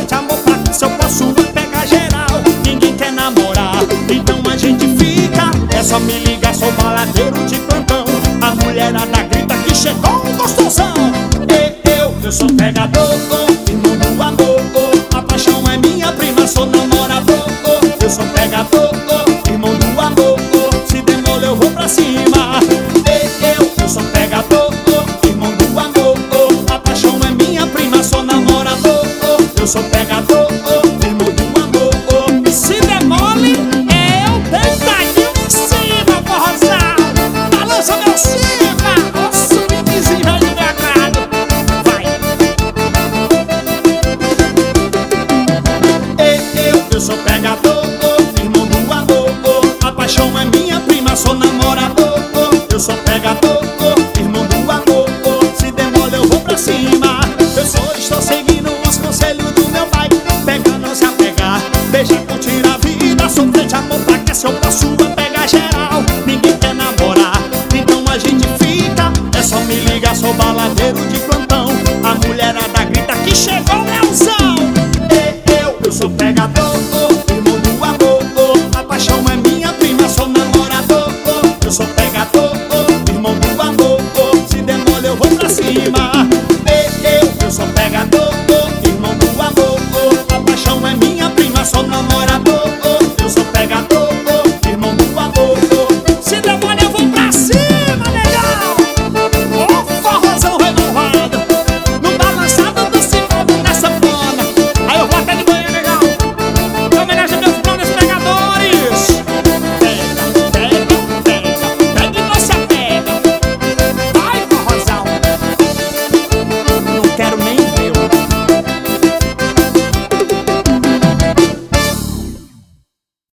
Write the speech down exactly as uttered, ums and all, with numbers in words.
bastante amor pra que se eu posso pegar geral. Ninguém quer namorar, então a gente fica. É só me ligar, sou baladeiro de plantão. A mulherada grita que chegou um gostosão. E eu, eu sou pegador, irmão do amor. A paixão é minha prima, sou namorador. Eu sou pegador, irmão do amor. Se demora eu vou pra cima. E eu, eu sou pegador, irmão do amor. A paixão é minha prima, sou namorador. Eu sou pegador, irmão do amor. E se demole, eu deitadinho em cima, porrozão. Balança meu cima, o swingzinho de mercado. Vai. E eu, eu sou pegador, irmão do amor. A paixão é minha prima, sou namorador. Eu sou pegador.